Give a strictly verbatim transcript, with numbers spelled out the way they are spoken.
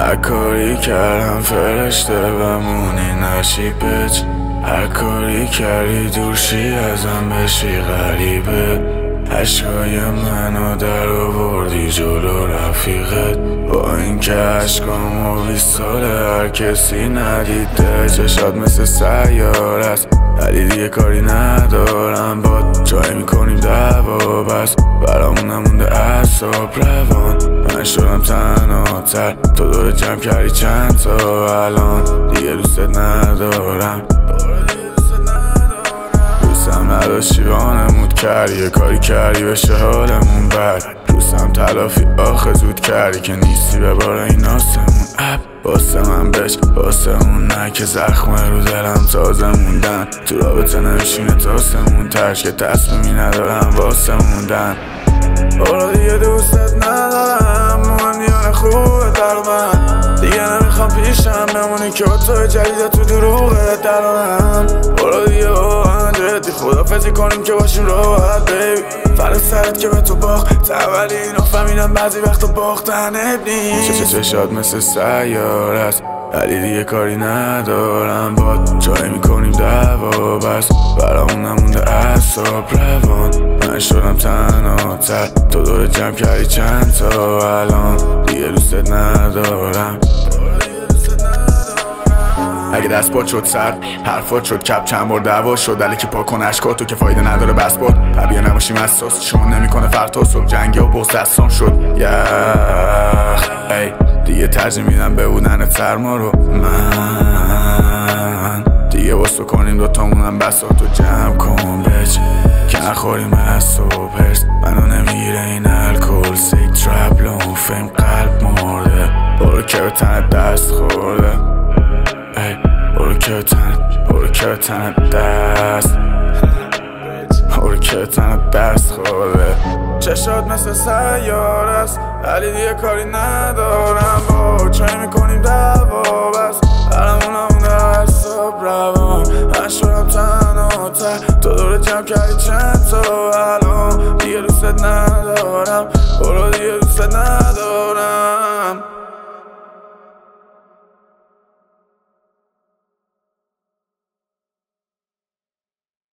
هر کاری کردم فرشته بمونی نشیبت، هر کاری کردی دورشی ازم بشی غریبه. عشقای منو در آوردی جلو رفیقت، با این که عشقامو بیست ساله هر کسی ندیده. چشات مثل سیاره است ولی دیگه کاری ندارم باد، جای میکنیم دعوا بس برامون نمونده اعصاب روان. من شدم تنها تر، تو دور جمع کردی چند تا الان دیگه دوستت ندارم. دوستم نداشتی وانمود کردی، یه کاری کردی بشه حالمون بد. دوستم تلافی آخه زود کردی که نیستی به بار این آسمون اب. واسه من بش واسه اون نه که زخم رو دلم تازه موندن، تو رابطه نمیشینه تاسمون ترش که تصمیمی ندارم واسه موندن. برو دیگه دوستت ندارم، مهندیان خوبه در من دیگه نمیخوام پیشم بمونی که تو جدیده تو دروغت درانم. برو دیگه واقعا جدی خدافزی کنیم که باشیم راحت بیبی، فرق سرت که به تو باخت اولی اینو فهمیدم بعضی وقتا باختن ابنی. چه چشات مثل سیاره است ولی دیگه کاری ندارم باد، جای میکنیم دعوا بس برامون نمونده اعصاب روان. من شدم تنها تر، تو دور جمع کردی چند تا الان دیگه دوستت ندارم. اگه دست باد شد سرد حرفات شد کپ، چند بار دعوا شد علی که پاک کن اشکاتو که فایده نداره بس باد. طبیعه نباشیم اساس چون نمیکنه فرق تا صبح جنگه و بغض دستان شد یخ ای دیگه ترجیح میدم به بودن سرما رو من دیگه واسه کنیم دوتامونم بساتو جمع کن بچ که نخوریم از صبح هرس منو نمیگیره این الکل سیک ترپ لون فیم قلب مرده. برو که به تنت دست خورده ای برو که به تنت برو که به تنت دست برو که به تنت دست خورده. چشات مثل سیاره است ولی دیگه کاری ندارم با، چای میکنیم دعوا بس برامون نمونده اعصاب روان. من شدم تنها تر، تو دور جمع کردی چند تا الان دیگه دوستت ندارم. برو دیگه دوستت ندارم.